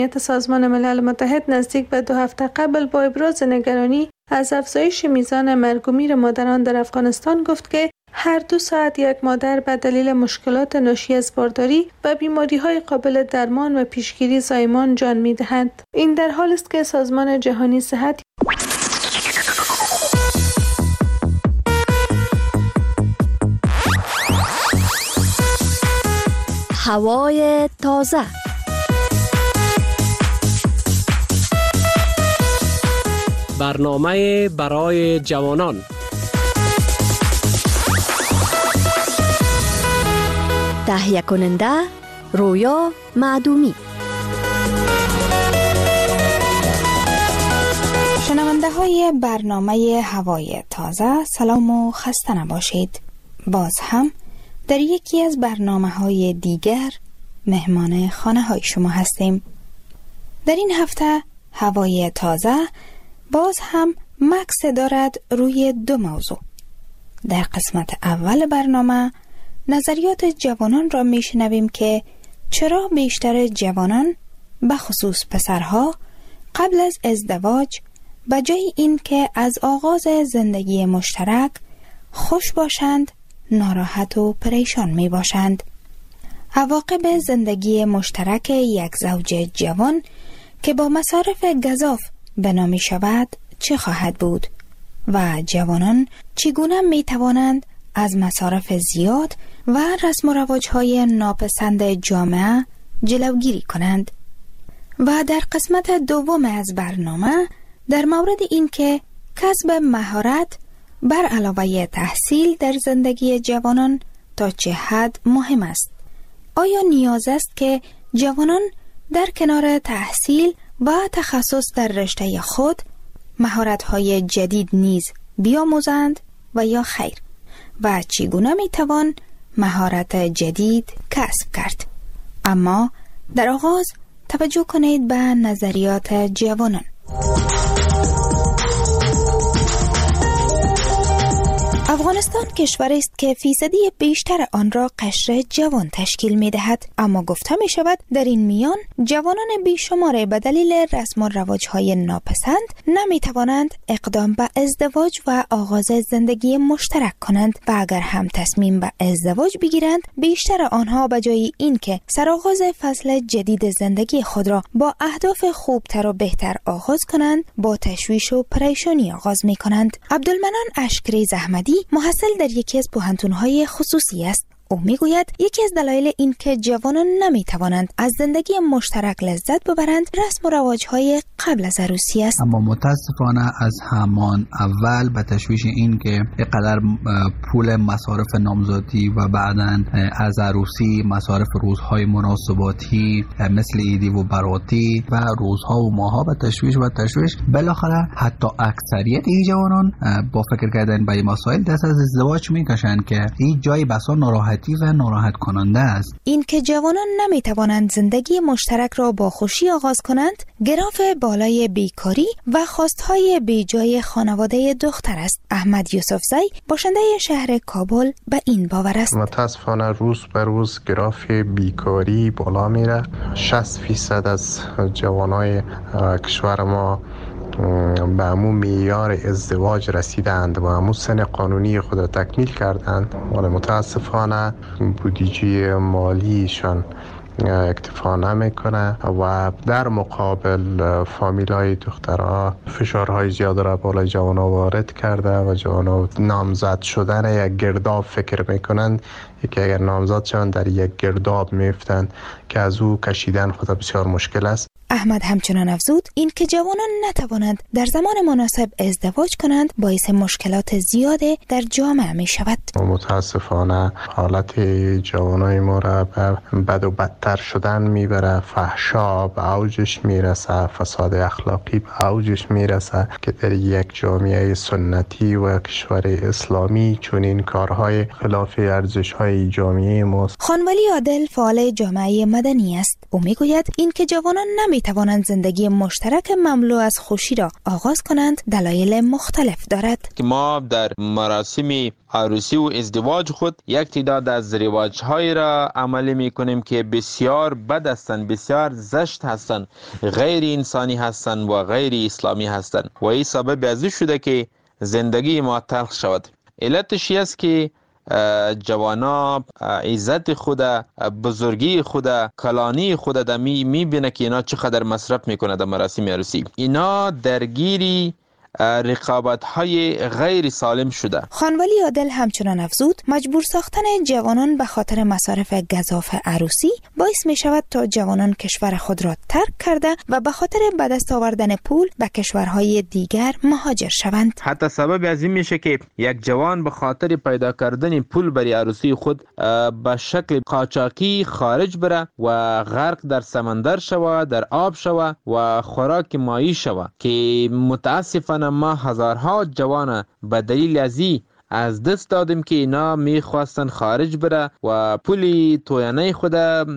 سازمان ملل متحد نزدیک به 2 هفته قبل با ابراز نگرانی از افزایش میزان مرگ و میر مادران در افغانستان گفت که هر 2 ساعت یک مادر به دلیل مشکلات ناشی از بارداری و بیماری‌های قابل درمان و پیشگیری زایمان جان می‌دهند. این در حالی است که سازمان جهانی صحت هوای تازه. برنامه برای جوانان. تهیه کننده رویا معدومی. شنونده های برنامه هوای تازه، سلام و خسته نباشید. باز هم در یکی از برنامه‌های دیگر مهمان خانه های شما هستیم. در این هفته هوای تازه باز هم مکس دارد روی 2 موضوع. در قسمت اول برنامه نظریات جوانان را میشنویم که چرا بیشتر جوانان به خصوص پسرها قبل از ازدواج به جای این که از آغاز زندگی مشترک خوش باشند ناراحت و پریشان می باشند. عواقب زندگی مشترک یک زوج جوان که با مصارف گزاف بنا می شود چه خواهد بود و جوانان چگونه می توانند از مصارف زیاد و رسم و رواج‌های ناپسند جامعه جلوگیری کنند. و در قسمت دوم از برنامه در مورد این که کسب مهارت بر علاوه تحصیل در زندگی جوانان تا چه حد مهم است. آیا نیاز است که جوانان در کنار تحصیل و تخصص در رشته خود مهارت‌های جدید نیز بیاموزند و یا خیر؟ و چگونه میتوان مهارت جدید کسب کرد؟ اما در آغاز توجه کنید به نظریات جوانان. افغانستان کشوری است که فیصدی بیشتر آن را قشر جوان تشکیل می دهد، اما گفته می شود در این میان جوانان بیشمار به دلیل رسم و رواج‌های ناپسند نمی توانند اقدام به ازدواج و آغاز زندگی مشترک کنند و اگر هم تصمیم به ازدواج بگیرند بیشتر آنها به جای این که سرآغاز فصل جدید زندگی خود را با اهداف خوبتر و بهتر آغاز کنند با تشویش و پریشانی آغاز می کنند. عبدالمنان اشکری زحمدی محصل در یکی از پوهنتون‌های خصوصی است. او میگوید یکی از دلایل این که جوانان نمیتوانند از زندگی مشترک لذت ببرند رسم و رواج‌های قبل از عروسی است. اما متاسفانه از همان اول به تشویش این که اینقدر پول مصارف نامزادی و بعداً از عروسی مصارف روزهای مناسباتی مثل عیدی و براتی و روزها و ماها به تشویش بالاخره حتی اکثریت این جوانان با فکر کردن به این مسائل دست از ازدواج میکشند که این جای بسا ناراحتی و ناراحت کننده است. این که جوانان نمیتوانند زندگی مشترک را با خوشی آغاز کنند گراف بالای بیکاری و خواستهای بیجای خانواده دختر است. احمد یوسفزی باشنده شهر کابل به این باور است. متاسفانه روز به روز گراف بیکاری بالا میره. 60% از جوانای کشور ما به همون معیار ازدواج رسیدند و همون سن قانونی خود را تکمیل کردند، ولی متاسفانه بودجه مالیشان اکتفا نمیکنه و در مقابل فامیلای دخترها فشارهای زیاد را بالای جوانا وارد کرده و جوانا نامزد شدن یک گرداب فکر میکنند که اگر نامزد شوند در یک گرداب میفتند که از او کشیدن خود بسیار مشکل است. احمد همچنان افزود این که جوانان نتوانند در زمان مناسب ازدواج کنند باعث مشکلات زیاد در جامعه می شود. متاسفانه حالت جوانای ما را به بد و بدتر شدن میبره. فحشا به اوجش میرسه، فساد اخلاقی به اوجش میرسه که در یک جامعه سنتی و کشور اسلامی چون این کارهای خلاف ارزش‌های جامعه ماست. خانولی عادل فعال جامعه مدنی است. او میگوید این که جوانان نمی می توانند زندگی مشترک مملو از خوشی را آغاز کنند دلایل مختلف دارد. که ما در مراسم عروسی و ازدواج خود یک تعداد از رواج‌های را عملی می‌کنیم که بسیار بد هستند، بسیار زشت هستند، غیر انسانی هستند و غیر اسلامی هستند و این سبب از شده که زندگی ما تلخ شود. علتش است که جوانا عزت خود، بزرگی خود، کلانی خود در میبینه که اینا چقدر مصرف میکنه در مراسم عروسی. اینا درگیری رقابت‌های غیر سالم شده. خانوالی عادل همچنان افزود مجبور ساختن جوانان به خاطر مصارف گزاف عروسی باعث می شود تا جوانان کشور خود را ترک کرده و به خاطر به دست آوردن پول به کشورهای دیگر مهاجر شوند. حتی سبب از این میشه که یک جوان به خاطر پیدا کردن پول برای عروسی خود به شکل قاچاقی خارج بره و غرق در سمندر شوه، در آب شوه و خوراک مایی شوه که متاسفانه ما هزارها جوان به دلیل از دست دادیم که اینا میخواستن خارج بره و پولی تویانه خود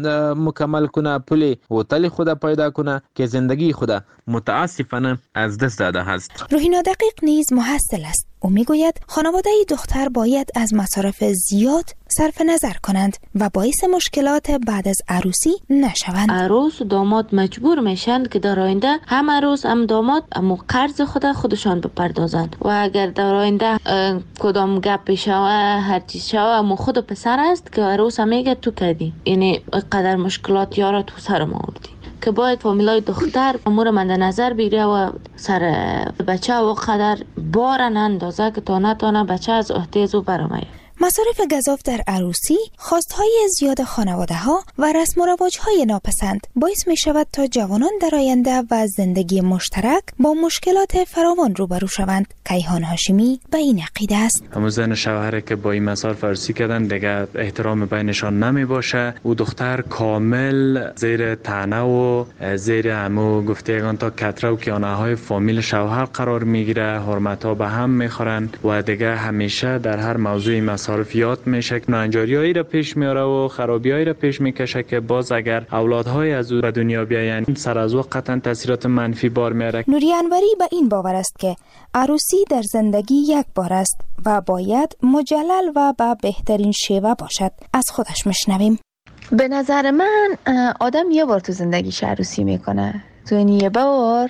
مکمل کنه، پولی هتل خود پیدا کنه که زندگی خود متاسفانه از دست داده هست. روحینا دقیق نیز محصل است. او میگوید خانواده دختر باید از مصارف زیاد صرف نظر کنند و باعث مشکلات بعد از عروسی نشوند. عروس و داماد مجبور میشن که در آینده هم عروس هم داماد اما قرض خودشان بپردازند و اگر در آینده کدام گپ شوه هر چیز شوه اما خود پسر است که عروس میگه تو کردی، یعنی قدر مشکلات یارا تو سر ما آوردی که باید فامیلای دختر امور من در نظر بگیره و سر بچه و قدر بارن اندازه که تا نتانه بچه از احتیاج و برامایه. مصارف گزاف در عروسی، خواستهای زیاد خانواده ها و رسم و رواج های ناپسند باعث می شود تا جوانان در آینده و زندگی مشترک با مشکلات فراوان روبرو شوند. کیهان هاشمی به این عقیده است. همون زن شوهره که با این مصارف عروسی کردن دیگه احترام بینشان نمی باشه و دختر کامل زیر طعنه و زیر همو گفتگان تا کتره و کیانه های فامیل شوهر قرار میگیره، حرمت ها به هم میخورن و دیگه همیشه در هر موضوعی مصارفیات میشه که ناانجاریایی را پیش میاره و خرابیایی را پیش میکشه که باز اگر اولادهای از او به دنیا بیاین سر از وقتا تاثیرات منفی بار میاره. نوری انوری به این باور است که عروسی در زندگی یک بار است و باید مجلل و به بهترین شیوه باشد. از خودش میشنویم. به نظر من آدم یه بار تو زندگیش عروسی میکنه، تو این یه بار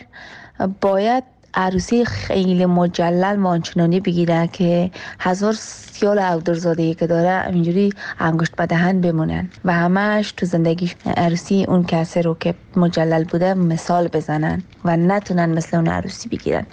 باید عروسی خیلی مجلل مانچنانی بگیره که هزار سیال اودرزادهی که داره اینجوری انگشت به دهن بمونن و همش تو زندگی عروسی اون کسی رو که مجلل بوده مثال بزنن و نتونن مثل اون عروسی بگیرن.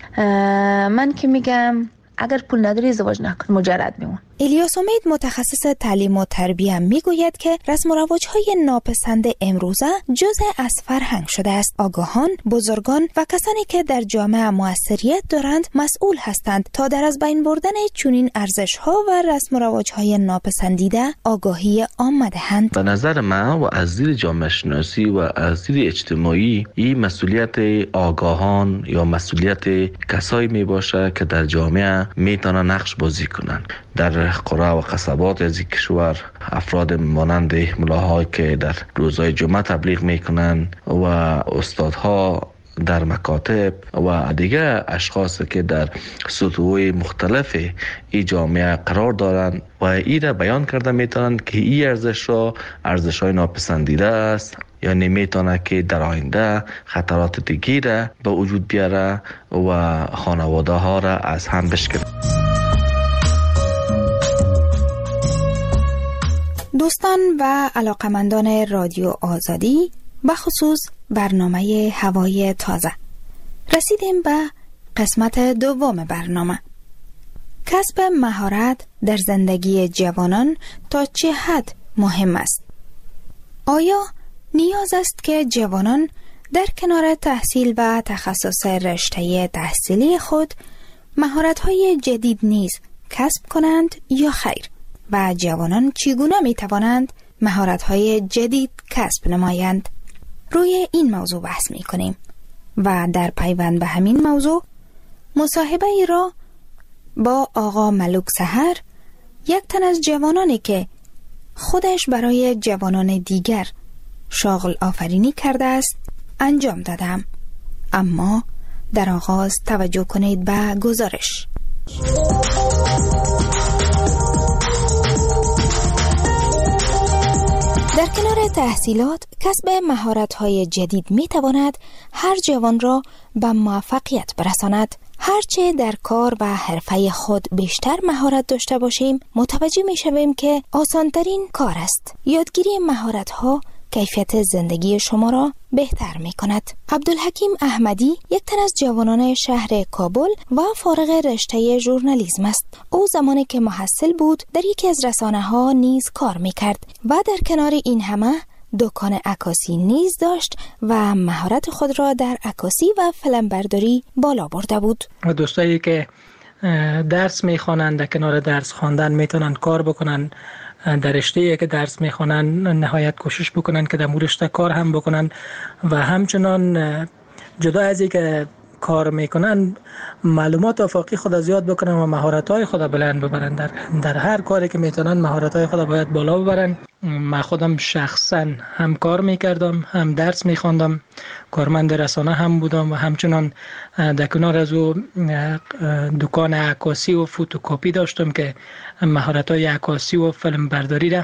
من که میگم اگر پول نداری ازدواج نکن، مجرد بمون. الیاس امید متخصص تعلیم و تربیه میگوید که رسم و رواج‌های ناپسند امروزه جزء از فرهنگ شده است. آگاهان، بزرگان و کسانی که در جامعه موثریت دارند مسئول هستند تا در از بین بردن چنین ارزش‌ها و رسم و رواج‌های ناپسندیده آگاهی عامه دهند. به نظر من و از دید جامعه شناسی و از دید اجتماعی این مسئولیت آگاهان یا مسئولیت کسایی میباشه که در جامعه میتونن نقش بازی کنند. در قرى و قصبات از کشور افراد مانند ملاهایی که در روزهای جمعه تبلیغ میکنن و استادها در مکاتب و دیگه اشخاص که در سطوح مختلف این جامعه قرار دارند و این را بیان کرده میتونن که این ارزش‌های ناپسندیده است یا نمیتونه که در آینده خطرات دیگه را به وجود بیاره و خانواده ها را از هم بشکنه. دوستان و علاقمندان رادیو آزادی، بخصوص برنامه هوای تازه، رسیدیم به قسمت دوم برنامه. کسب مهارت در زندگی جوانان تا چه حد مهم است؟ آیا نیاز است که جوانان در کنار تحصیل و تخصص رشته تحصیلی خود مهارت‌های جدید نیز کسب کنند یا خیر؟ و جوانان چگونه می توانند مهارت‌های جدید کسب نمایند؟ روی این موضوع بحث می کنیم و در پیوند به همین موضوع مصاحبه ای را با آقا ملوک سحر، یک تن از جوانانی که خودش برای جوانان دیگر شاغل آفرینی کرده است، انجام دادم. اما در آغاز توجه کنید به گزارش. در کنار تحصیلات، کسب مهارت‌های جدید می‌تواند هر جوان را به موفقیت برساند. هرچه در کار و حرفه خود بیشتر مهارت داشته باشیم، متوجه می‌شویم که آسان‌ترین کار است. یادگیری مهارت‌ها کیفیت زندگی شما را بهتر می کند. عبدالحکیم احمدی یک تن از جوانان شهر کابل و فارغ رشته ژورنالیسم است. او زمانی که محصل بود در یکی از رسانه‌ها نیز کار می کرد و در کنار این همه دکان عکاسی نیز داشت و مهارت خود را در عکاسی و فیلمبرداری بالا برده بود. دوستایی که درس می خوانند در کنار درس خواندن میتونن کار بکنن، در رشته‌ای که درس میخوانن نهایت کوشش بکنن که در مو رشته کار هم بکنن و همچنان جدا از اینکه کار میکنن معلومات آفاقی خود زیاد بکنن و مهارت‌های خود بلند ببرن. در هر کاری که میتونن مهارت‌های خود باید بالا ببرن. من خودم شخصا هم کار میکردم، هم درس میخواندم، کارمند رسانه هم بودم و همچنان در کنار از او دکان عکاسی و فوتوکپی داشتم که مهارت‌های عکاسی و فیلم برداری را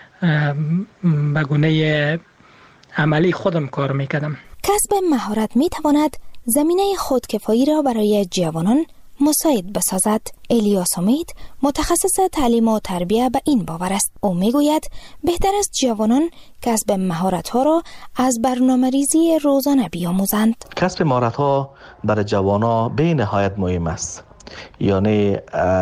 به گونه عملی خودم کار میکردم. کسب مهارت میتواند زمینه خودکفایی را برای جوانان مساعد بسازد. الیاس امید متخصص تعلیم و تربیت به این باور است. او میگوید بهتر است جوانان کسب مهارت‌ها را از برنامه‌ریزی روزانه بیاموزند. کسب مهارت‌ها برای جوانان به نهایت مهم است. یعنی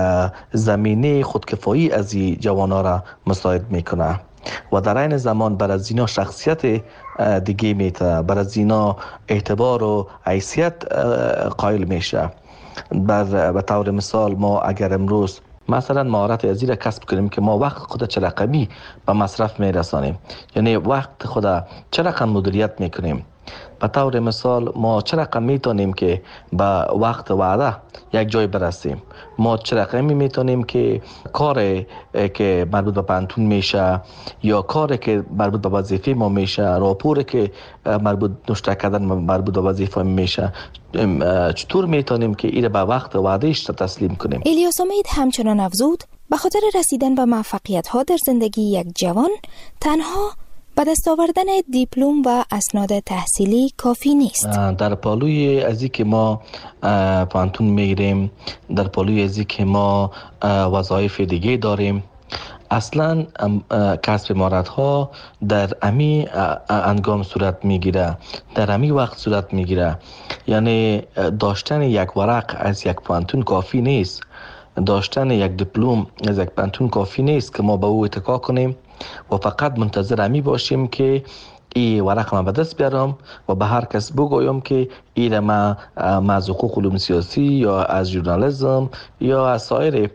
زمینه خودکفایی از این جوانان را مساعد میکنه و در این زمان برای زینا شخصیت دیگه میته، برای زینا اعتبار و حیثیت قائل میشه. به طور مثال ما اگر امروز مثلا مهارت ازی را کسب کنیم که ما وقت خود چه رقمی به مصرف میرسانیم، یعنی وقت خود چه رقم مدیریت میکنیم. به طور مثال ما چه رقم میتونیم که به وقت وعده یک جای برسیم، ما چه رقمی میتونیم که کار که مربوط به پانتون میشه یا کاری که مربوط به وظیفه ما میشه، راپوری که مربوط نشته کردن مربوط به وظیفه میشه، چطور میتونیم که این به وقت وعدهش تسلیم کنیم. الیاس امید همچنان افزود به خاطر رسیدن به موفقیت ها در زندگی یک جوان تنها به دست آوردن دیپلم و اسناد تحصیلی کافی نیست. در پالوی ازی که ما پانتون میگیریم، در پالوی ازی که ما وظایف دیگه داریم، اصلا کسب مهارت ها در امی انگام صورت میگیره، در امی وقت صورت میگیره. یعنی داشتن یک ورق از یک پانتون کافی نیست، داشتن یک دیپلم از یک پانتون کافی نیست که ما به او اتکا کنیم و فقط منتظر امی باشیم که این ورق من به دست بیارم و به هر کس بگویم که این ما از حقوق علوم سیاسی یا از ژورنالیسم یا از سایر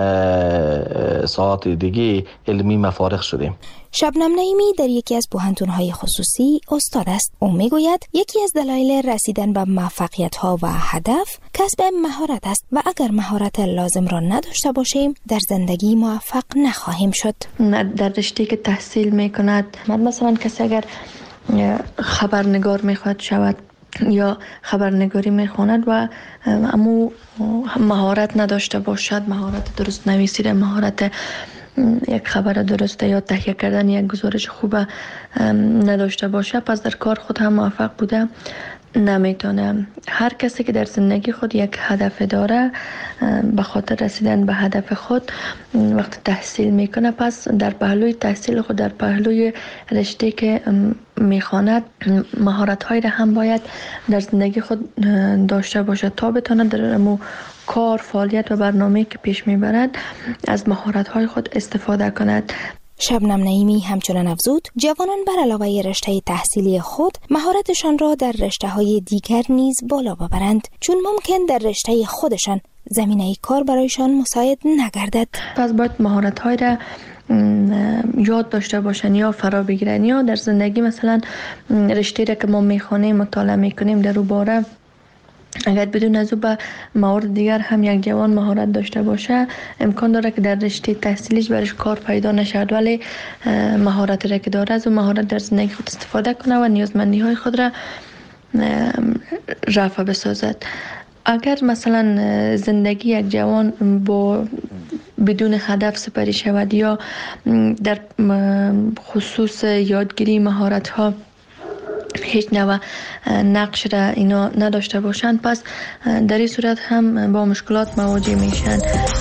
ساعات دیگه علمی مفارغ شدیم. شبنم نعیمی در یکی از پوهنتون‌های خصوصی استاد است. او میگوید یکی از دلایل رسیدن به موفقیت‌ها و هدف کسب مهارت است و اگر مهارت لازم را نداشته باشیم در زندگی موفق نخواهیم شد. در رشته که تحصیل میکند، مثلا کسی اگر خبرنگار میخواد شود یا خبرنگاری میخواند و اما مهارت نداشته باشد، مهارت درست نویسیدن، مهارت یک خبر درسته یا تهیه کردن یک گزارش خوب نداشته باشه، پس در کار خود هم موفق بوده نمیتونه. هر کسی که در زندگی خود یک هدف داره، به خاطر رسیدن به هدف خود وقت تحصیل میکنه، پس در پهلوی تحصیل خود، در پهلوی رشته که میخواند، مهارت هایی را هم باید در زندگی خود داشته باشه تا بتونه در کار، فعالیت و برنامه که پیش میبرد از مهارت های خود استفاده کند. شبنم نعیمی همچنان افزود جوانان بر علاوه رشته تحصیلی خود مهارتشان را در رشته‌های دیگر نیز بالا ببرند، چون ممکن در رشته خودشان زمینه کار برایشان مساعد نگردد. پس باید مهارت‌های را یاد داشته باشن یا فرا بگیرن، یا در زندگی مثلا رشته را که ما میخوانیم، مطالعه میکنیم در اون باره اگر بدون از او به موارد دیگر هم یک جوان مهارت داشته باشه، امکان داره که در رشته تحصیلیش برش کار پیدا نشد، ولی مهارت را که داره از اون مهارت در زندگی خود استفاده کنه و نیازمندی های خود را رفع بسازد. اگر مثلا زندگی یک جوان بدون هدف سپری شود یا در خصوص یادگیری مهارت ها هیچ نوع نقش را اینا نداشته باشند، پس در این صورت هم با مشکلات مواجه میشن.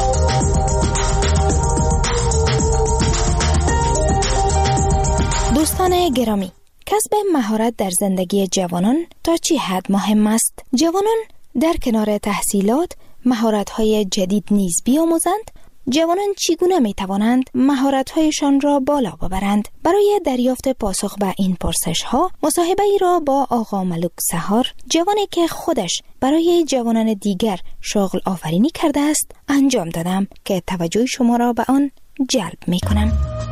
دوستان گرامی، کسب مهارت در زندگی جوانان تا چه حد مهم است؟ جوانان در کنار تحصیلات مهارت‌های جدید نیز بیاموزند. جوانان چگونه می‌توانند مهارت‌هایشان را بالا ببرند؟ برای دریافت پاسخ به این پرسش‌ها مصاحبه‌ای را با آقا ملک سحار، جوانی که خودش برای جوانان دیگر شغل آفرینی کرده است، انجام دادم که توجه شما را به آن جلب می‌کنم.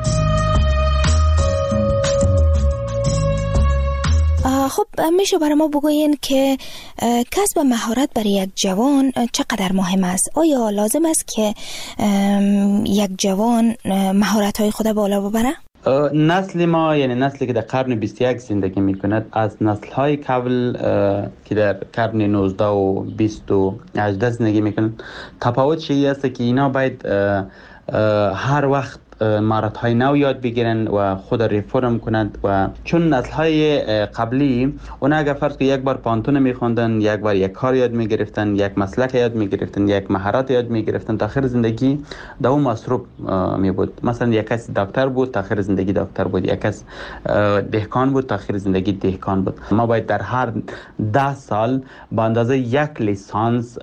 خب میشه برای ما بگوین که کسب مهارت برای یک جوان چقدر مهم است؟ آیا لازم است که یک جوان مهارت‌های خود بالا ببره؟ نسل ما، یعنی نسلی که در قرن 21 زندگی میکند، از نسل‌های قبل که در قرن 19 و 20 و 18 زندگی میکنند تفاوت چیزی است که اینا باید هر وقت مهارت‌های نو یاد بگیرن و خود ریفرم کنند. و چون نسل‌های قبلی اونا اگر فرض که یک بار پانتون می‌خوندن، یک بار یک کار یاد می‌گرفتن، یک مسلک یاد می‌گرفتن، یک مهارت یاد می‌گرفتن، تا آخر زندگی در اون مصروف می‌بود. مثلا یک کس دکتر بود، تا آخر زندگی دکتر بود. یک کس دهقان بود، تا آخر زندگی دهقان بود. ما باید در هر 10 سال با اندازه یک لیسانس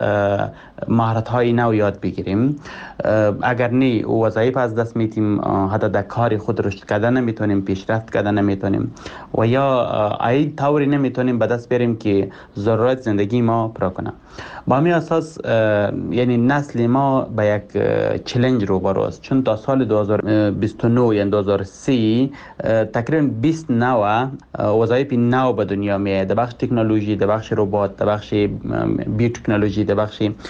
مهارت‌های نو یاد بگیریم. اگر نه وظایف از دست می‌دیم، حتی در کار خود رشد کردن نمیتونیم، پیشرفت کردن نمیتونیم و یا ای طوری نمیتونیم به دست بیاریم که ضرورت زندگی ما پورا کنه. با همین اساس یعنی نسل ما به یک چالش روبرو است، چون تا سال 2029 یعنی 2030 تقریبا 20 نوع وظایف نو به دنیا میاد، در بخش تکنولوژی، در بخش ربات، در بخش بیوتکنولوژی، در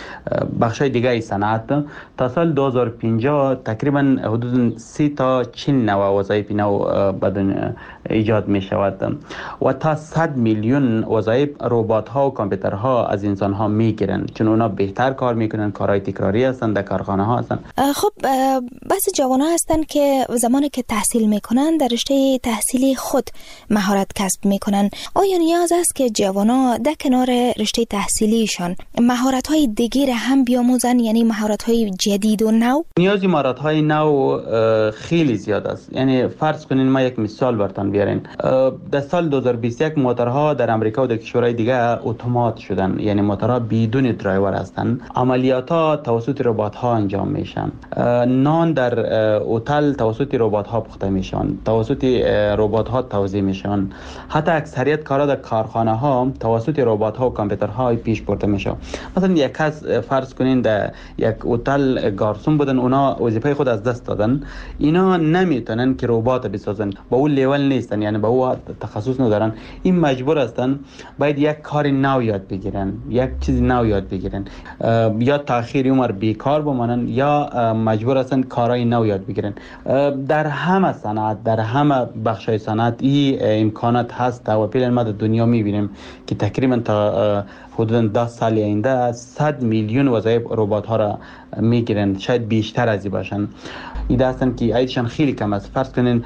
بخش‌های دیگه صنعت. تا سال 2050 تقریبا حدود 30 تا 40 نوع وظایف نو به دنیا ایجاد می شود و تا 100 میلیون وظایف ربات‌ها و کامپیوترها از انسان‌ها میگیرن، چون اونا بهتر کار میکنن، کارهای تکراری هستن، در کارخانه ها هستن. خب بس جوان‌ها هستن که زمانی که تحصیل میکنن در رشته تحصیلی خود مهارت کسب میکنن. آیا نیاز است که جوان‌ها در کنار رشته تحصیلیشان مهارت‌های دیگر هم بیاموزن، یعنی مهارت‌های جدید و نو؟ نیازی مهارت‌های نو خیلی زیاد است. یعنی فرض کنین ما یک مثال براتون بیارین. در سال 2021 موتورها در امریکا و در کشورهای دیگه اتومات شدن، یعنی موتورها بدون درایور هستند. عملیات‌ها توسط ربات‌ها انجام میشن. نان در هتل توسط ربات‌ها پخته میشن، توسط ربات‌ها توزیع میشن. حتی اکثریت کارها در کارخانه‌ها توسط ربات‌ها و کامپیوترها پیش برده میشه. مثلا یک کس فرض کنین در یک هتل گارسون بودن، اونا وظیفه خود از دست دادن. اینا نمیتونن که ربات بسازن، با اون لیول نیستن، یعنی با اون تخصص ندارن. این مجبور هستن باید یک کار نو یاد بگیرن، یک چیز نو یاد بگیرن، یا تاخیر عمر بیکار بمانن یا مجبور هستن کارهای نو یاد بگیرن. در همه صنعت، در همه بخش‌های صنعت این امکانات هست و فعلا ما در دنیا میبینیم که تقریبا تا حدود 10 سال آینده 100 میلیون وظایف ربات‌ها را میگیرن، شاید بیشتر از این باشن. ایده هستن که عیدشان خیلی کم است. فرض کنین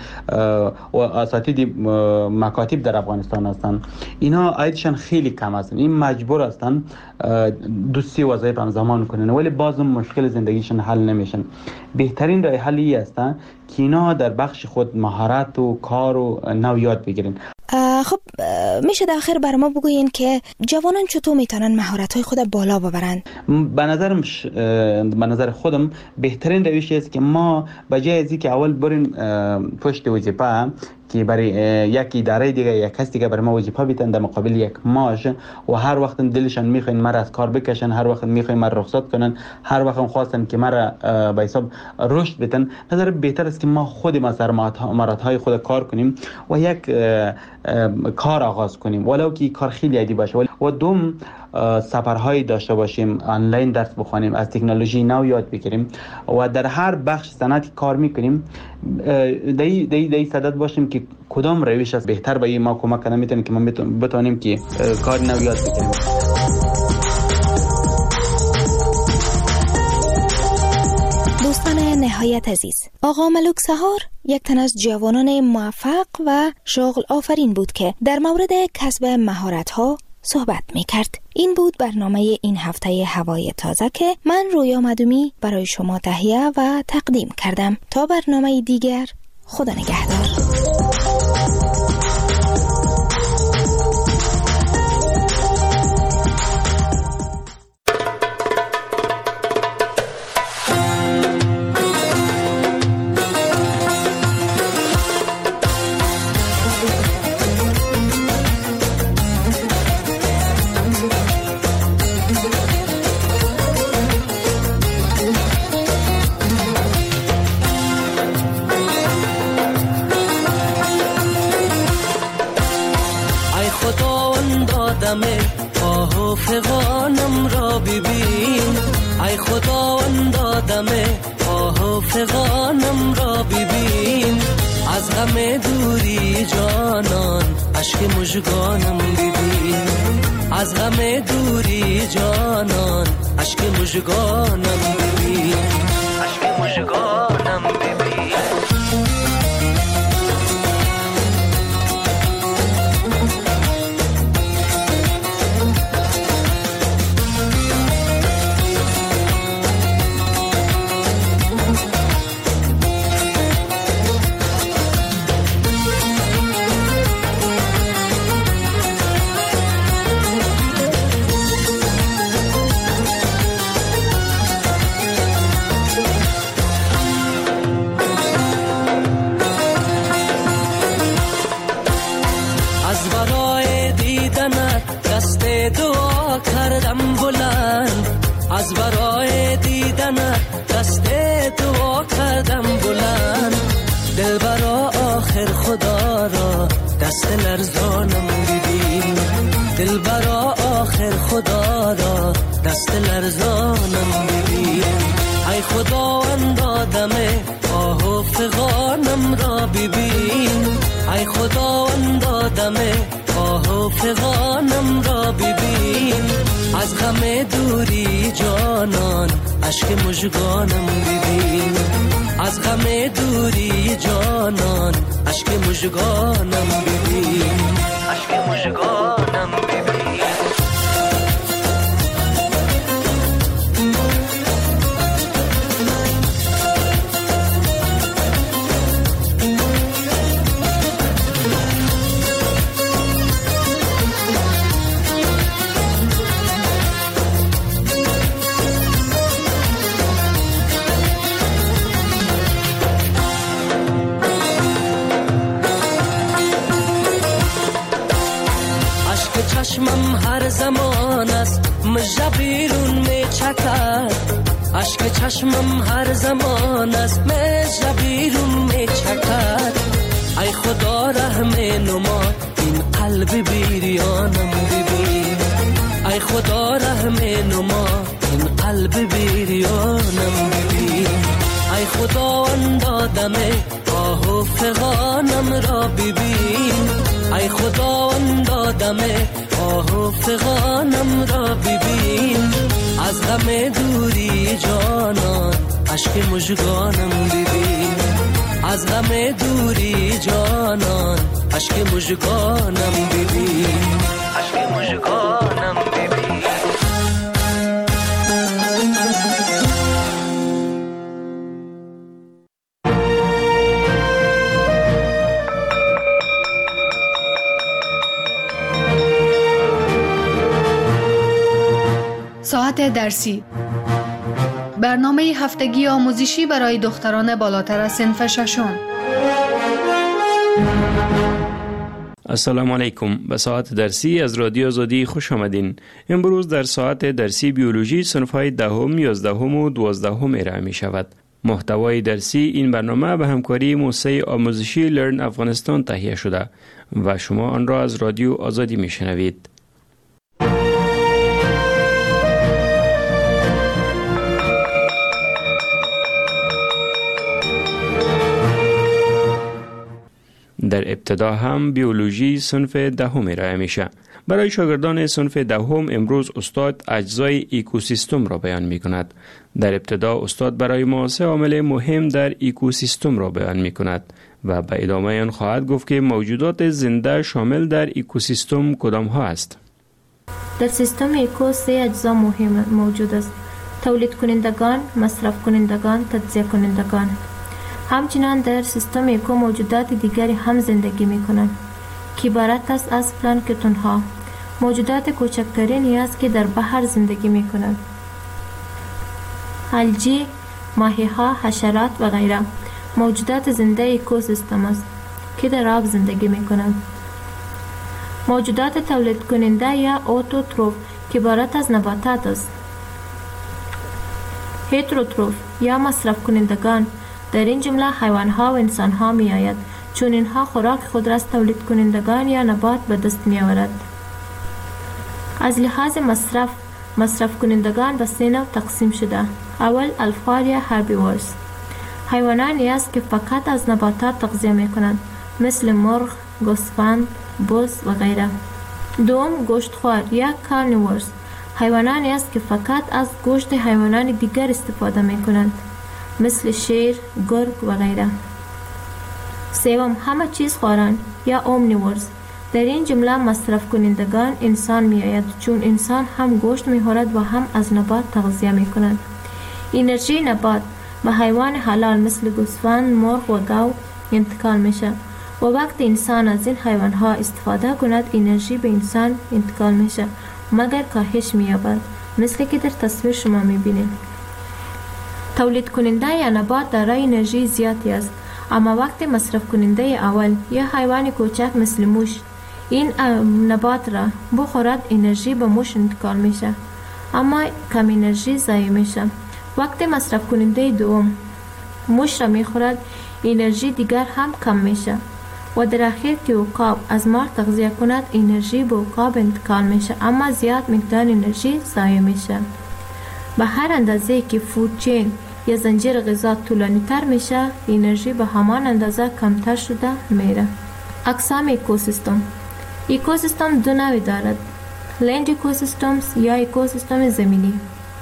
اساتید مکاتب در افغانستان هستن، اینا عیدشان خیلی کم هستن. این مجبور هستن 2-3 وظایف همزمان کنن، ولی باز مشکل زندگیشون حل نمیشن. بهترین راه حلی است که اینا در بخش خود مهارت و کار و نو یاد بگیرن. خب میشه در آخر برای ما بگوین که جوانان چطور میتونن مهارت‌های خود بالا ببرن؟ به نظر خودم بهترین روشی است که ما بجای از اینکه اول بریم پشت وظیفه که برای یک اداره دیگه، یک کس دیگه برای ما وظیفه بیتن در مقابل یک معاش و هر وقت دلشان میخواین مرا از کار بکشن، هر وقت میخواین مرا رخصت کنن، هر وقت خواستن که مرا به حساب رشد بدن، نظر بهتر است که ما خود ما سر مهارت‌های خود کار کنیم و یک کار آغاز کنیم، ولو که کار خیلی عادی باشه. و دوم سفرهایی داشته باشیم، آنلاین درس بخوانیم، از تکنولوژی نو یاد بگیریم و در هر بخش صنعتی کار میکنیم، دی صدد باشیم که کدام روش است بهتر به ما کمک کنه میتونه که ما بتونیم که کار نو یاد بگیریم. دوستان نهایت عزیز، آقا ملک سهار یک تن از جوانان موفق و شغل آفرین بود که در مورد کسب مهارت‌ها صحبت می‌کرد. این بود برنامه این هفته هوای تازه که من رویا مدومی برای شما تهیه و تقدیم کردم. تا برنامه دیگر، خدا نگهدار. فغانم را ببین، ای خداوند آدم آه فغانم را ببین، از غم دوری جانان اشک مژگانم ببین، از غم دوری جانان اشک مژگانم ببین، اشک مژگانم ببین. از برای دیدن دست دعا کردم بلند، دل برا آخر خدا را دست لرزانم ببین، دل برا آخر خدا را دست لرزانم ببین، ای خداوند آدم آه و فغانم را ببین، ای خداوند آدم آه و فغانم را ببین، از غم دوری جانان اشک مژگانم ببین، از غم دوری جانان اشک مژگانم ببین، اشک مژگانم ببین. چشمم هر زمان است مژه بیرون می چکد، اشک چشمم هر زمان است مژه بیرون می چکد، ای خدا رحم نما این قلب بیریانم ببین، ای خدا رحم نما این قلب بیریانم ببین، ای خداوند آدم آه و فغانم را ببین، ای خداوند آدم آه و فغانم را ببین، از غم دوری جانان اشک مژگانم ببین، از غم دوری جانان اشک مژگانم ببین، اشک مژگانم ببین. ساعت درسی، برنامه هفتگی آموزشی برای دختران بالاتر از صنف ششم. السلام علیکم. به ساعت درسی از رادیو آزادی خوش آمدین. امروز در ساعت درسی بیولوژی صنف‌های دهم، 11 و 12 ارائه می شود. محتوای درسی این برنامه به همکاری موسسه آموزشی لرن افغانستان تهیه شده و شما آن را از رادیو آزادی می شنوید. در ابتدا هم بیولوژی صنف دهم ارائه میشه. برای شاگردان صنف دهم امروز استاد اجزای اکوسیستم را بیان می کند. در ابتدا استاد برای ما 3 عامل مهم در اکوسیستم را بیان می کند و به ادامه آن خواهد گفت که موجودات زنده شامل در اکوسیستم کدام ها است. در سیستم اکو 3 اجزا مهم موجود است: تولید کنندگان، مصرف کنندگان، تجزیه کنندگان. همچنین در سیستم اکو موجودات دیگری هم زندگی می کنند که عبارت است از پلانکتون ها، موجودات کوچکترینی است که در بحر زندگی می کنند. الگی، ماهی ها، حشرات و غیره موجودات زنده اکوسیستم است که در آب زندگی می کنند. موجودات تولید کننده یا اوتوتروف که عبارت از نباتات است. هتروتروف یا مصرف کنندگان در این جمله حیوان ها و انسان ها می آید، چون اینها خوراک خود را از تولید کنندگان یا نبات به دست می آورد. از لحاظ مصرف کنندگان به 3 نوع تقسیم شده. اول الفار یا هربیورز، حیوانانی است که فقط از نباتات تغذیه می کنند، مثل مرغ، گوسفند، بز و غیره. دوم گوشتخوار یا کارنیورز، حیوانانی است که فقط از گوشت حیوانان دیگر استفاده می کنند، مثل شیر، گرگ و غیره. سوم همه چیز خواران یا اومنیورز، در این جمله مصرف کنندگان انسان می آید، چون انسان هم گوشت می خورد و هم از نبات تغذیه می کند. انرژی نبات به حیوان حلال مثل گوسفند، مرغ و گاو انتقال می شود و وقت انسان از این حیوان ها استفاده کند انرژی به انسان انتقال می شود مگر کاهش می یابد، مثل که در تصویر شما می بینید. تولید کننده یا نبات دارای انرژی زیادی است، اما وقتی مصرف کننده اول یا حیوان کوچک مثل موش این نبات را بخورد انرژی به موش انتقال میشه، اما کم انرژی ضایع میشه. وقتی مصرف کننده دوم موش را میخورد انرژی دیگر هم کم میشه و در اخیر که عقاب از مار تغذیه کند انرژی به عقاب انتقال میشه، اما زیاد مقدار انرژی ضایع میشه. به هر اندازه که فود چین یا زنجیر غذا طولانی تر میشه انرژی به همان اندازه کمتر شده میره. اقسام اکوسیستم. اکوسیستم 2 نوع دارد: لند اکوسیستمز یا اکوسیستم زمینی.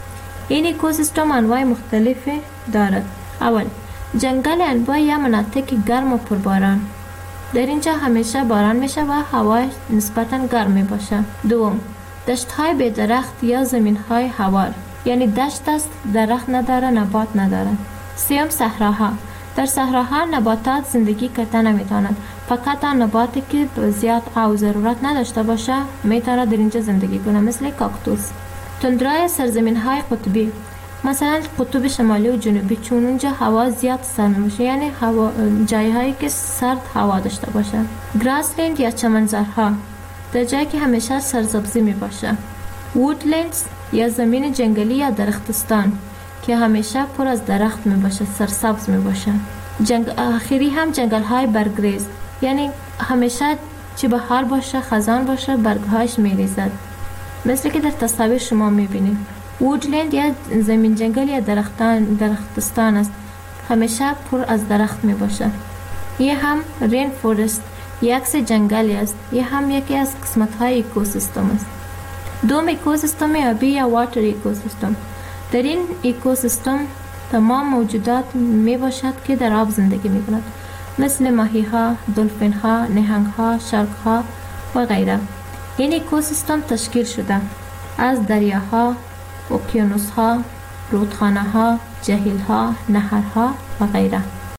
این اکوسیستم انواع مختلفی دارد. اول جنگل انواع یا مناطق گرم و پرباران، در اینجا همیشه باران میشه و هوا نسبتا گرم می باشه. دوم دشت های بی درخت یا زمین های هوار، یعنی دشت است درخت نداره نبات نداره. سوم صحراها، در صحراها نباتات زندگی کرده نمیتونند، فقط آن نباتی که زیاد آب ضرورت نداشته باشه میتونه در اینجا زندگی کنه، مثل کاکتوس. تندرای سرزمین های قطبی، مثلا قطب شمالی و جنوبی، چون اونجا هوا زیاد سرد میشه، یعنی جایی هایی که سرد هوا داشته باشه. گراسلند یا چمنزارها، در جایی که همیشه سرسبزی می باشه. وودلندز یا زمین جنگلی یا درختستان که همیشه پر از درخت می باشه، سرسبز می باشه. آخری هم جنگل های برگریز، یعنی همیشه چه بهار باشه خزان باشه برگهاش می ریزد، مثل که در تصاویر شما می بینید. وودلند یا زمین جنگل یا درختستان است، همیشه پر از درخت می باشه. یه هم رین فورست یا عکس جنگلی است، یه هم یکی از قسمت های اکوسیستم است. دوم اکوسیستم آبی یا واتر اکوسیستم. در این اکوسیستم تمام موجودات می باشد که در آب زندگی می کند، مثل ماهی ها، دلفین ها، نهنگ ها، شارک ها و غیره. این اکوسیستم تشکیل شده از دریاها، اقیانوس ها، رودخانه ها، جهیل ها، نهرها و غیره.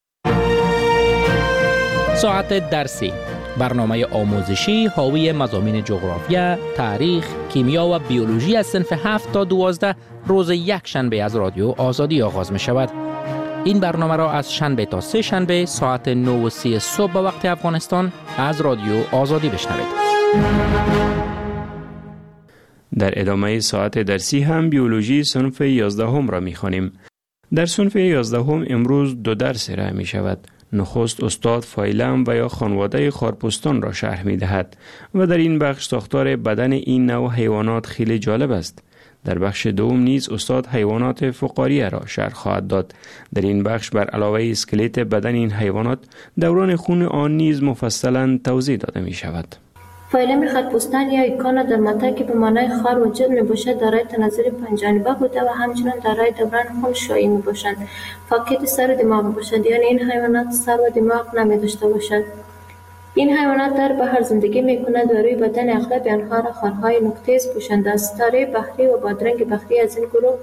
ساعت درسی، برنامه آموزشی حاوی مضامین جغرافیا، تاریخ، کیمیا و بیولوژی از صنف 7 تا 12 روز یک شنبه از رادیو آزادی آغاز می شود. این برنامه را از شنبه تا 3 شنبه ساعت 9:30 صبح به وقت افغانستان از رادیو آزادی بشنوید. در ادامه ساعت درسی هم بیولوژی صنف 11 را می خوانیم. در صنف 11 امروز 2 درس ارائه می شود. نخست استاد فایلم و یا خانواده خارپستان را شرح می دهد و در این بخش ساختار بدن این نوع حیوانات خیلی جالب است. در بخش دوم نیز استاد حیوانات فقاریه را شرح خواهد داد. در این بخش بر علاوه اسکلت بدن این حیوانات، دوران خون آن نیز مفصلا توضیح داده می شود. فایلم خط‌پوستان یا ایکانا در مته که به معنای خار و جلد می باشد دارای تناظر پنجانبه بوده و همچنان دارای دوران خون شایی می باشند. فاقد سر و دماغ می باشد، یعنی این حیوانات سر و دماغ نمی داشته باشد. این حیوانات در بحر زندگی می کنند و روی بدن اغلب آنها را خارهای نقطه‌ای پوشانده است. ستاره بحری و بادرنگ بحری از این گروه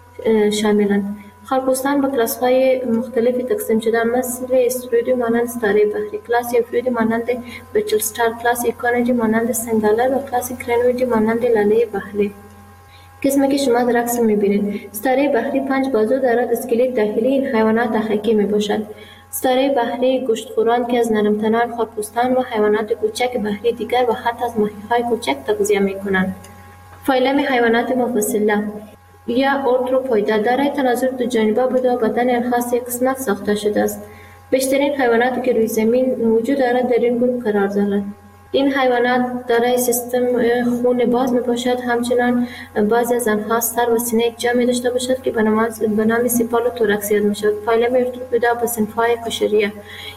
شاملند. خارپوستان به کلاس‌های مختلفی تقسیم شدند، مثل استرویدی مانند ستاره بحری، کلاس افریدی مانند بچل ستار، کلاس ایکونوجی مانند سنگالر و کلاس کرنویدی مانند لاله بحری. قسمی که شما در عکس می‌بینید، ستاره بحری 5 بازو دارد. اسکلت داخلی این حیوانات اخکی میباشد. ستاره بحری گوشتخوران که از نرمتنان، خارپوستان و حیوانات کوچک بحری دیگر و حتی از ماهی‌های کوچک تغذیه می‌کنند. فایلم حیوانات مفصله یا ارتروپویدا دارای تناظر دو جانبه بوده و بدن آنها 3 قسمت ساخته شده است. بیشترین حیواناتی که روی زمین وجود دارند در این گروه قرار دارند. این حیوانات دارای سیستم خون باز می باشد. همچنان بعضی از آنها سر و سینه یک جا می داشته باشد که به نام سیپال و توراکس یاد می شود. فایلم ارتروپویدا به صنف‌های کشریه،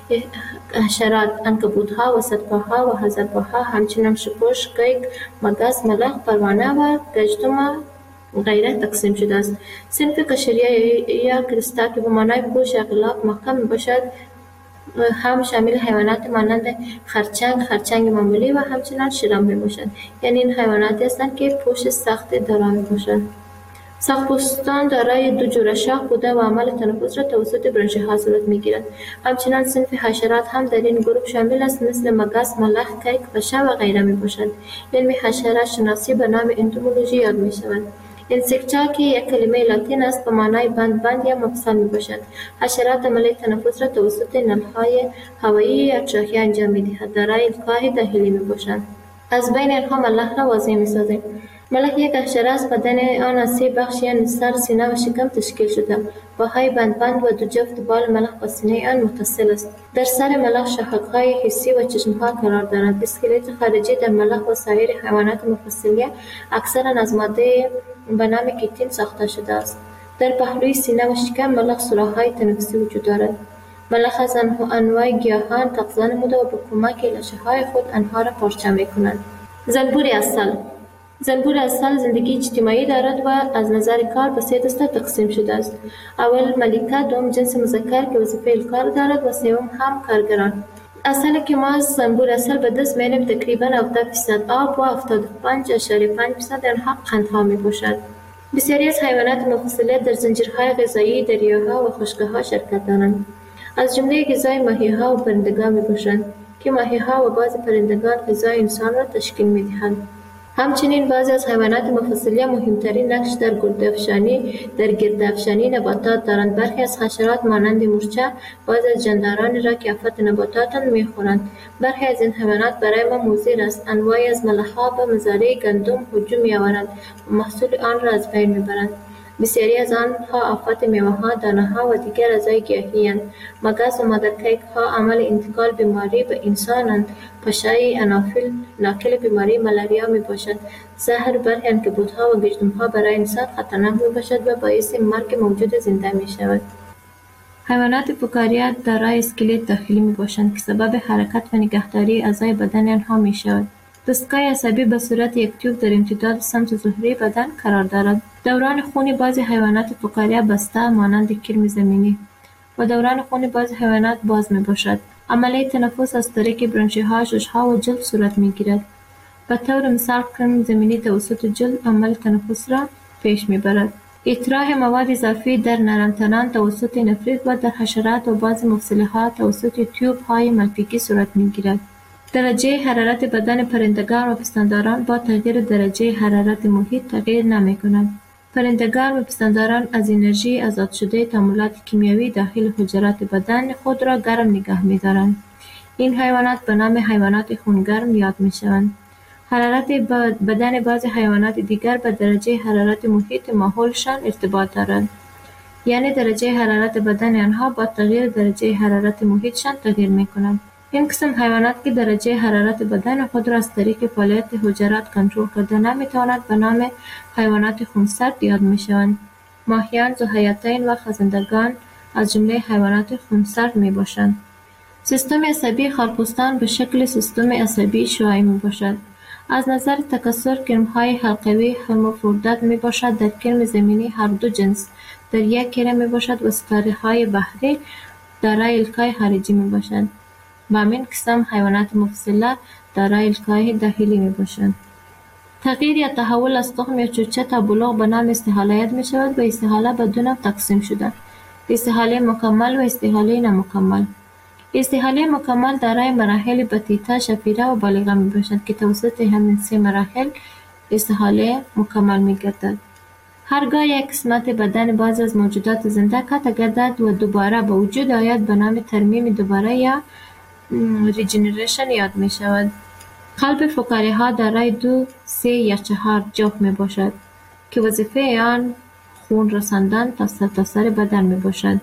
حشرات، عنکبوت‌ها، وسطپاها و هزارپاها، همچنان شپش، گیگ، مگس، ملخ، پروانه و گژدم غیره تقسیم شده است. صنف کشریه یا کریستا که به معنای پوش اغلاق محکم می باشد هم شامل حیوانات مانند خرچنگ معمولی و همچنان شرم می باشد. یعنی این حیواناتی هستند که پوش سخت دارا می باشند. ساق‌پوستان دارای 2 جوره شاخ بوده و عمل تنفس را توسط برانشی ها صورت می گیرد. همچنان صنف حشرات هم در این گروه شامل است، مثل مگس، ملخ، کیک، پشه و غیره می باشند. علم حشرات شناسی به نام انتومولوژی یاد می شود. انسکتا که یک کلمه لاتین است به معنای بند یا مفصل می باشد. حشرات عمل تنفس را توسط نلهای هوایی یا تراخیه انجام می دهد. دارای القاح داخلی می باشند. از بین آنها ملخ را واضح می سازیم. ملخ یک حشره است. بدن آن از 3 بخش یعنی سر، سینه و شکم تشکیل شده. پاهای بند و 2 جفت بال ملخ با سینه آن متصل است. در سر ملخ شاخک‌های حسی و چشم‌ها قرار دارد. اسکلت خارجی در ملخ و سایر حیوانات مفصلیه اکثرا از ماده به نام کیتین ساخته شده است. در پهلوی سینه و شکم ملخ سوراخ‌های تنفسی وجود دارد. ملخ از انواع گیاهان تغذیه نموده و به کمک لاشه‌های خود آنها را پارچه می‌کنند. زنبور عسل زندگی اجتماعی دارد و از نظر کار به 3 دسته تقسیم شده است. اول ملکه، دوم جنس مذکر که وظیفه کار دارد و سوم هم کارگران. عسلی که ما از زنبور عسل به دست می‌آوریم تقریباً 70% آب و 75.5% آنها قندها می‌باشد. بسیاری از حیوانات مفصله در زنجیرهای غذایی دریاها و خشک‌ها شرکت دارند. از جمله غذای ماهی‌ها و پرندگان می‌باشند که ماهی‌ها و بعضی پرندگان غذای انسان را تشکیل می‌دهند. همچنین بعضی از حیوانات مفصلیه مهمترین نقش در گردافشانی نباتات دارند. برخی از حشرات مانند مورچه بعضی از جاندارانی را که آفت نباتات می‌خورند. برخی از این حیوانات برای ما مضر است. انواعی از ملخ‌ها به مزارع گندم هجوم می‌آورند و محصول آن را از بین می‌برند. بسیاری از آنها آفت میوه‌ها، دانه‌ها و دیگر اعضای گیاهی‌اند. مگس و مادرکیک‌ها عامل انتقال بیماری به انسان‌اند. پشه انافیل ناقل بیماری ملاریا میباشد. زهر برخی عنکبوت‌ها و گژدم‌ها برای انسان خطرناک میباشد و باعث مرگ موجود زنده میشود. حیوانات فقاریه دارای اسکلت داخلی میباشند که سبب حرکت و نگهداری اعضای بدن آنها میشود. دستگاه عصبی به صورت یک تیوب در امتداد سمت ظهری بدن قرار دارد. دوران خون بعضی حیوانات فقاریه بسته مانند کرم زمینی و دوران خون بعضی حیوانات باز می باشد. عملیه تنفس از طریق برانشی‌ها، شش‌ها و جلد صورت می‌گیرد. به طور مثال کرم زمینی توسط جلد عمل تنفس را پیش می‌برد. اطراح مواد اضافی در نرمتنان توسط نفریت و در حشرات و بعضی مفصل‌ها توسط تیوب‌های ملپیکی صورت می‌گیرد. درجه حرارت بدن پرندگان و پستانداران با تغییر درجه حرارت محیط تغییر نمی‌کند. پرندگان و پستانداران از انرژی آزاد شده تعاملات کیمیایی داخل حجرات بدن خود را گرم نگه می‌دارند. این حیوانات به نام حیوانات خونگرم یاد می‌شوند. حرارت بدن بعضی حیوانات دیگر به درجه حرارت محیط ماحولشان ارتباط دارد. یعنی درجه حرارت بدن آنها با تغییر درجه حرارت محیطشان تغییر می‌کند. این قسم حیوانات که درجه حرارت بدن خود را از طریق فعالیت حجرات کنترل کرده نمیتواند به نام حیوانات خونسرد یاد میشوند. ماهیان، ذوحیاتین و خزندگان از جمله حیوانات خونسرد می باشند. سیستم عصبی خرپوستان به شکل سیستم عصبی شعاعی می باشد. از نظر تکثر کرم‌های حلقوی هرمافرودیت می باشد. در کرم زمینی هر دو جنس در یک کره می باشد و ستاره‌های بحری دارای الکای خارجی می باشند. و همین قسم حیوانات مفصله دارای الکای داخلی می باشند. تغییر یا تحول از تخم یا چوچه تا بلوغ به نام استحاله یاد می شود و استحاله به دو نوع تقسیم شده: استحاله مکمل و استحاله نامکمل. استحاله مکمل دارای مراحل بطیطه، شفیره و بالغه می باشد که توسط همین سه مراحل استحاله مکمل می گردد. هرگاه یک قسمت بدن بعضی از موجودات زنده قطع گردد و دوباره به وجود آید به نام ترمیم دوباره یا ریجنریشن یاد می شود. قلب فقاریه ها دارای 2، 3 یا 4 جفت می باشد که وظیفه آن خون رساندن تا سرتاسر بدن می باشد.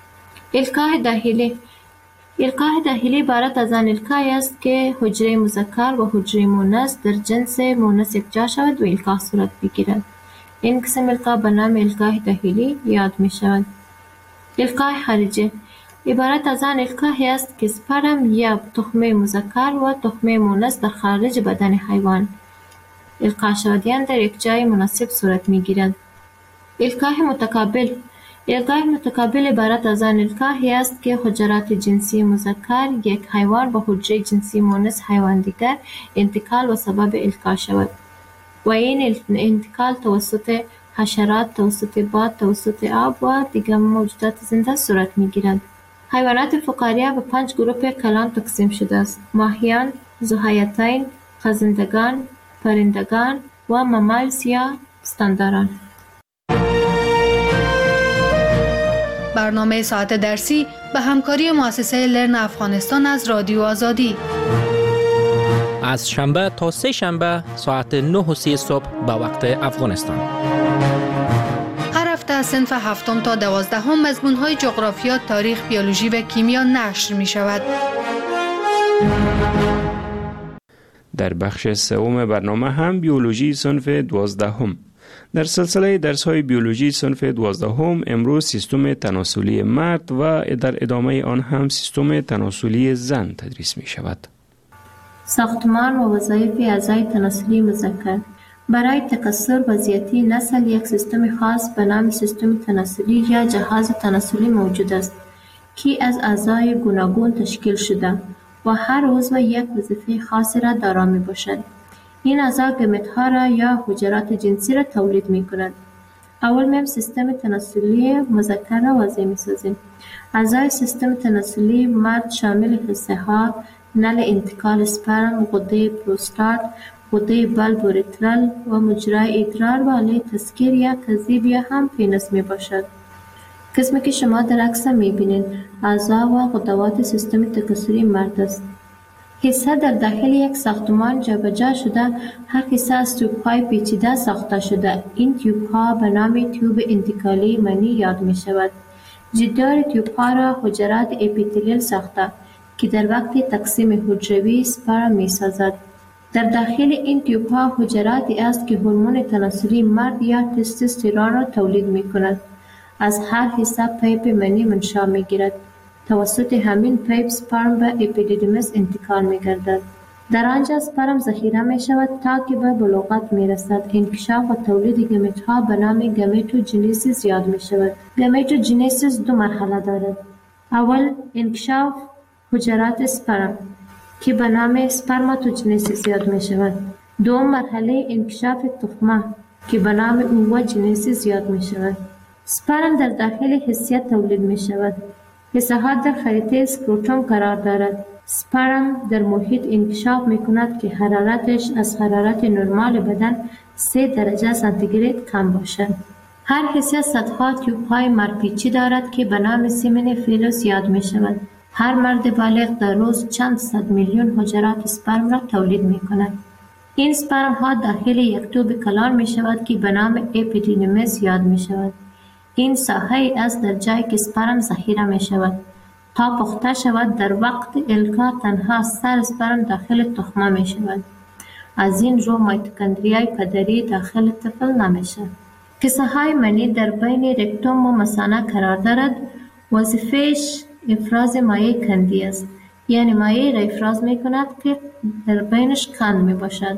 الکای داخلی. الکای داخلی عبارت از آن الکای است که حجره مذکر و حجره مؤنث در جنس مؤنث یکجا شود و الکا صورت بگیرد. این قسم الکا به نام الکای داخلی یاد می شود. الکای خارجی عبارت از آن الکای است که سپرم یا تخمه مذکر و تخمه مؤنث در خارج بدن حیوان القا شدن در یک جای مناسب صورت می گیرد. الکای متقابل. الکای متقابل عبارت از آن الکای است که حجرات جنسی مذکر یک حیوان به حجره جنسی مؤنث حیوان دیگر انتقال و سبب الکا شود و این انتقال توسط حشرات، توسط باد، توسط آب و دیگر موجودات زنده صورت می گیرد. حیوانات فقاریه به 5 گروه کلان تقسیم شده است: ماهیان، ذوحیاتین، خزندگان، پرندگان و ممالز یا پستانداران. برنامه ساعت درسی به همکاری مؤسسه لرن افغانستان از رادیو آزادی. از شنبه تا 3 شنبه ساعت 9:30 صبح به وقت افغانستان. هر هفته از صنف 7 تا 12 مضمون‌های جغرافیا، تاریخ، بیولوژی و کیمیا نشر می شود. در بخش سوم برنامه هم بیولوژی صنف 12. در سلسله درس‌های بیولوژی صنف 12 امروز سیستم تناسلی مرد و در ادامه آن هم سیستم تناسلی زن تدریس می شود. ساختمان و وظایف اعضای تناسلی مذکر. برای تکثر و زیاتی نسل یک سیستم خاص به نام سیستم تناسلی یا جهاز تناسلی موجود است که از اعضای گوناگون تشکیل شده و هر عضو یک وظیفه خاصی را دارا می باشد. این اعضا گمت‌ها را یا حجرات جنسی را تولید می کند. اول میم سیستم تناسلی مذکر را واضح می سازیم. اعضای سیستم تناسلی مرد شامل حصه ها، نل انتقال اسپرم، غده پروستات، غده بلب اوریترال و مجرای ادرار و آله تسکیر یا کذیب یا هم پینس می باشد. قسمی که شما در عکس می بینید اعضا و غدوات سیستم تکثری مرد است. حصه در داخل یک ساختمان جابجا شده، هر حصه از تیوب‌های پیچیده ساخته شده. این تیوب‌ها به نام تیوب انتقالی منی یاد می شود. جدار تیوب‌ها را حجرات اپیتلیل ساخته که در وقت تقسیم حجروی سپرم می سازد. در داخل این تیوب‌ها حجراتی است که هورمون تناسلی مرد یا تستوسترون را تولید می کند. از هر حصه پیپ منی منشأ می گیرد. توسط همین پیپ سپرم به اپیدیدیمس انتقال می گردد. در آنجا سپرم ذخیره می شود تا که به بلوغت می رسد. انکشاف و تولید گمیت‌ها به نام گمیتوجنیسیس یاد می شود. گمیتوجنیسیس 2 مرحله دارد. اول انکشاف حجرات سپرم که به نام سپرماتوجنیسیس یاد می شود. دوم مرحله انکشاف تخمه که به نام اووجنیسیس یاد می شود. سپرم در داخل حسیه تولید می شود. حصه ها در خریطه اسکروتوم قرار دارد. سپرم در محیط انکشاف می کند که حرارتش از حرارت نرمال بدن 3 درجه سانتیگراد کم باشد. هر حصه صدها تیوب های مرپیچی دارد که به نام سیمن فیلوس یاد می شود. هر مرد بالغ در روز چند صد میلیون حجرات سپرم را تولید می کند. این سپرم ها داخل یک توب کلان می شود که به نام اپیدیدیمس یاد می شود. این ساحه است در جایی که سپرم ذخیره می شود. تا پخته شود. در وقت القا تنها سر اسپرم داخل تخمه می شود. از این رو میتوکندریای پدری داخل طفل نمیشه. کیسه های منی در بین رکتوم و مثانه قرار دارد. وظیفهش افراز مایع کندی است. یعنی مایع را افراز می کند که در بینش کند می باشد.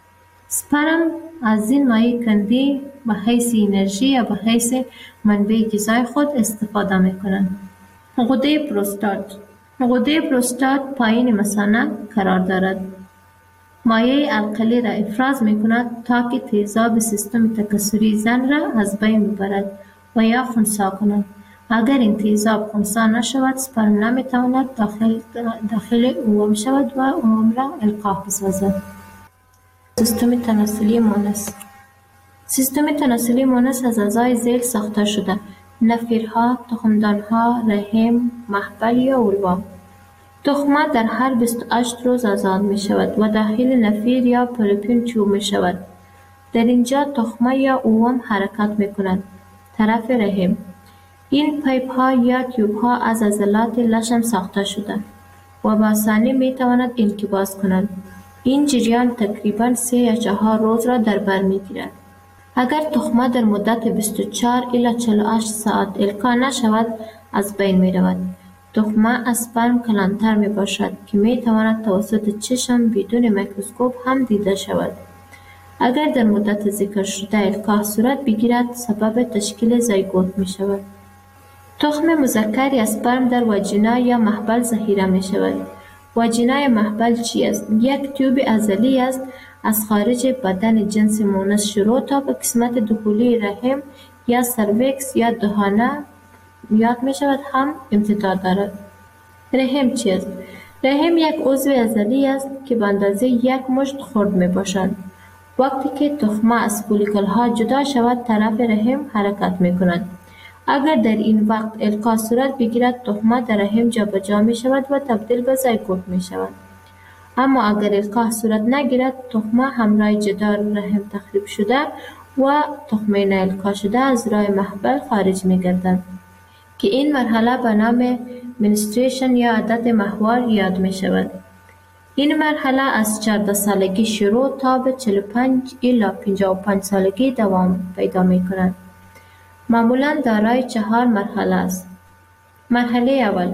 سپرم از این مایع کندی به حیث انرژی یا به حیث منبع غذای خود استفاده می کنند. غده پروستات. غده پروستات پایین مثانه قرار دارد. مایع القلی را افراز می کند تا که تیزاب سیستم تکثری زن را از بین ببرد و یا خنثی کند. اگر این تیزاب خنثی نشود، سپرم نمی تواند داخل اوم شود و اوم را القاح بسازد. سیستم تناسلی مونس. سیستم تناسلی مونس از اعضای ذیل ساخته شده: نفیرها، تخمدانها، رحم، محبل یا اولوا. تخمه در هر 28 روز آزاد می شود و داخل نفیر یا پولیپین چوب می شود. در اینجا تخمه یا اوم حرکت می کند. طرف رحم. این پیپ ها یا تیوب ها از عضلات لشم ساخته شده و با آسانی می تواند انقباض کنند. این جریان تقریباً 3 یا 4 روز را در بر می گیرد. اگر تخمه در مدت 24 الی 48 ساعت القا نشود، از بین می رود. تخمه از سپرم کلانتر می باشد که می تواند توسط چشم بدون میکروسکوپ هم دیده شود. اگر در مدت ذکر شده القاح صورت بگیرد، سبب تشکیل زایگوت می شود. تخم مذکر یا سپرم در واژینا یا محبل ذخیره می شود. واژینا یا محبل چی است؟ یک تیوب عضلی است از خارج بدن جنس مونس شروع تا به قسمت دخولی رحم یا سرویکس یا دهانه یاد می شود هم امتداد دارد. رحم چی است؟ رحم یک عضو عضلی است که به اندازه 1 مشت خرد می باشد. وقتی که تخمه از فولیکل ها جدا شود، طرف رحم حرکت می کند. اگر در این وقت القاح صورت بگیرد، تخمه در رحم جابجا می شود و تبدیل به زایگوت می شود. اما اگر القاح صورت نگیرد، تخمه همراه جدار رحم تخریب شده و تخمه نالقا شده از راه محبل خارج می گردد که این مرحله به نام منستریشن یا عادت ماهوار یاد می شود. این مرحله از 14 سالگی شروع تا به 45 الی 55 سالگی دوام پیدا می کند. معمولاً دارای 4 مرحله است. مرحله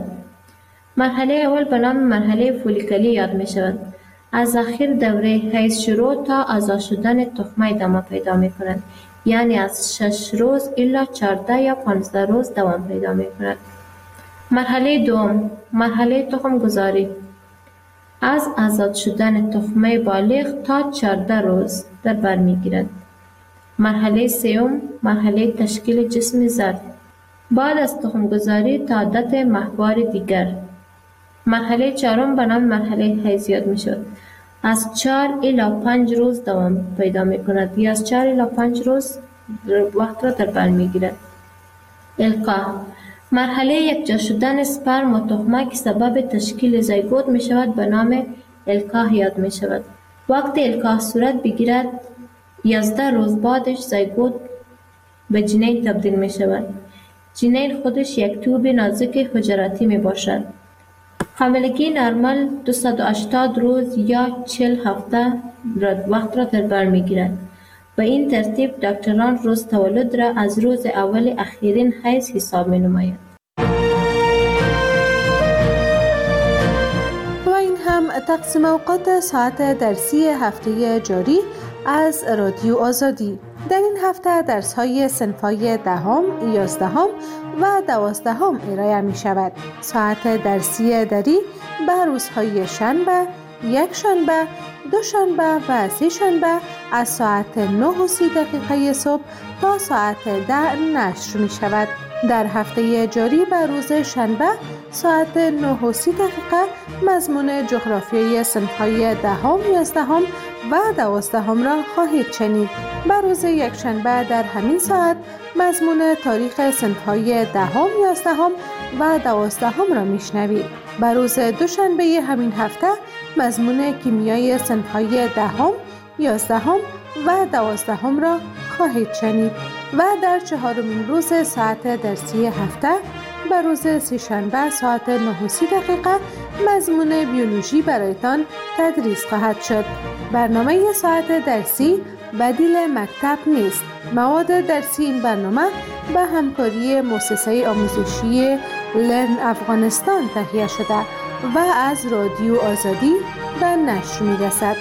اول به نام مرحله فولیکلی یاد می شود. از آخر دوره حیض شروع تا آزاد شدن تخمه ادامه پیدا می کند. یعنی از 6 روز الی 14 یا 15 روز دوام پیدا می کند. مرحله دوم، مرحله تخم گذاری. از آزاد شدن تخمه بالغ تا 14 روز در بر می گیرد. مرحله سوم، مرحله تشکیل جسم زرد. بعد از تخم گذاری تا عادت ماهوار دیگر. مرحله چهارم به نام مرحله حیض یاد می شود. از 4 الی 5 روز دوام پیدا می کند یا از 4 الی 5 روز وقت را در بر می گیرد. القاح، مرحله یکجا شدن سپرم و تخمه که سبب تشکیل زایگوت می شود به نام القاح یاد می شود. وقتی القاح صورت بگیرد 11 روز بعدش زایگوت به جنین تبدیل می شود. جنین خودش یک توب نازک حجراتی می باشد. حاملگی نرمال 280 روز یا 40 هفته وقت را در بر می گیرد. به این ترتیب دکتران روز تولد را از روز اول اخیرین حیض حساب می نماید. و این هم تقسیم اوقات ساعت درسی هفته جاری از رادیو آزادی. در این هفته درس‌های صنف‌های 10، 11 و 12 ارائه می شود. ساعت درسی دری به روزهای شنبه، یک شنبه، دو شنبه و سه شنبه از ساعت 9:30 صبح تا ساعت 10 نشر می شود. در هفته جاری به روز شنبه ساعت 9:30 مضمون جغرافیای صنف‌های 10، 11 و 12 را خواهید شنید. به روز یک شنبه در همین ساعت مضمون تاریخ صنف‌های 10، 11 و 12 را میشنوید. به روز دوشنبه همین هفته مضمون کیمیای صنف‌های 10، 11 و 12 را خواهید شنید و در 4مین روز ساعت درسی هفته به روز سه‌شنبه ساعت 9:30 مضمون بیولوژی برایتان تدریس خواهد شد. برنامه ساعت درسی بدیل مکتب نیست. مواد درسی این برنامه به همکاری مؤسسه آموزشی لرن افغانستان تهیه شده و از رادیو آزادی به نشر می‌رسد.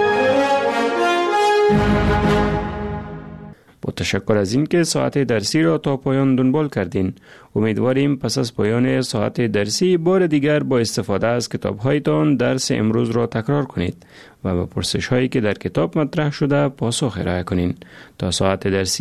با تشکر از اینکه ساعت درسی را تا پایان دنبال کردین. امیدواریم پس از پایان ساعت درسی بار دیگر با استفاده از کتاب‌هایتان درس امروز را تکرار کنید و به پرسش‌هایی که در کتاب مطرح شده پاسخ ارائه کنین. تا ساعت درسی